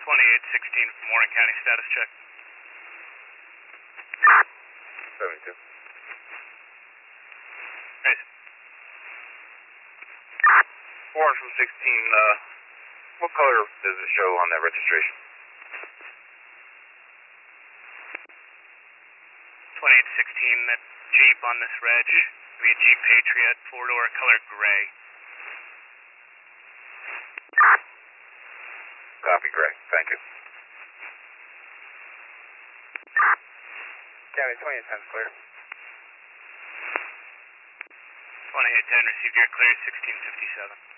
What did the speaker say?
2816 from Warren County, status check. 72. Nice. Warren from 16, what color does it show on that registration? 2816, that Jeep on this reg, be a Jeep Patriot, 4-door, color gray. Copy, gray. Thank you. County 2810 clear. 2810, received your clear, 1657.